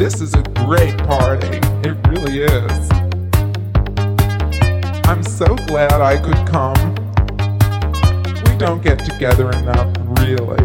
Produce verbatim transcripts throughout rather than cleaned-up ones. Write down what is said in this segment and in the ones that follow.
This is a great party. It really is. I'm so glad I could come. We don't get together enough, really.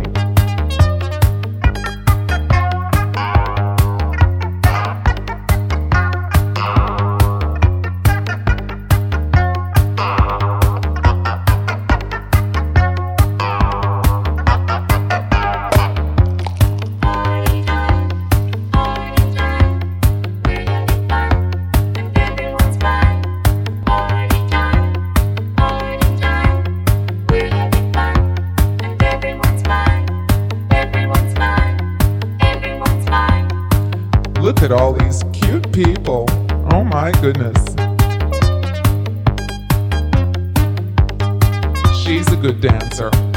Look at all these cute people. Oh my goodness. She's a good dancer.